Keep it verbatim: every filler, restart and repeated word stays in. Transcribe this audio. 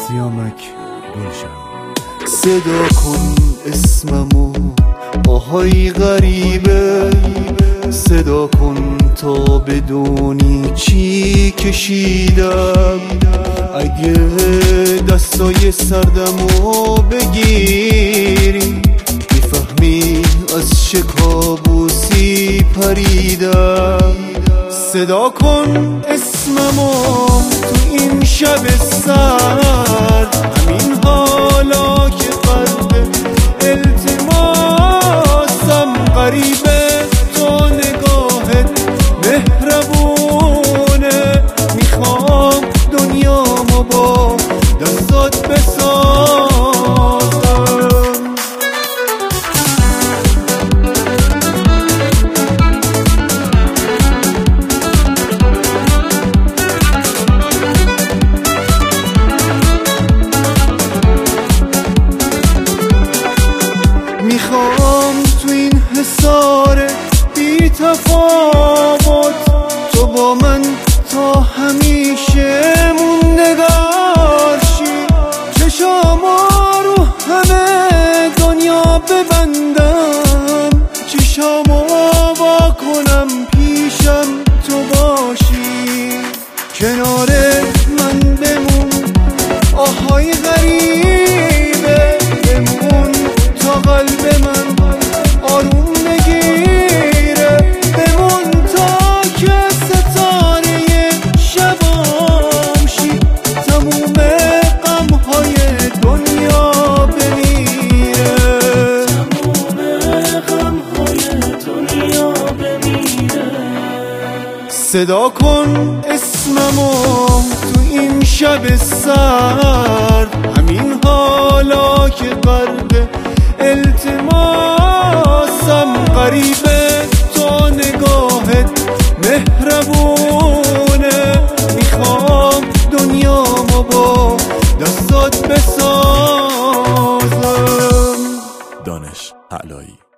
سیامک گلشن. صدا کن اسممو آهای غریبه، صدا کن تا بدونی چی کشیدم. اگه دستای سردمو بگیری میفهمی از چه کابوسی پریدم. صدا کن اسممو تو این شب سرد، همین حالا که قلب التماسم غریبه، تو نگاهت مهربونه. میخوام دنیامو با دستات بسازم. میخوام تو این حصار بی تفاوت تو با من تا همیشه موندگار شی. چشامو رو همه دنیا ببندم، چشامو وا کنم پیشم تو باشی. کنار من بمون آهای غریبه، بمون تا قلب من آروم نگیره، بمون تا که ستاره شبام شی، تموم غمهای دنیا بمیره، تموم غمهای دنیا بمیره. صدا کن اسممو تو این شب سرد، همین حالا که قلب التماسم غریبه، تو نگاهت مهربونه. میخوام دنیامو با دستات بسازم. دانش علایی.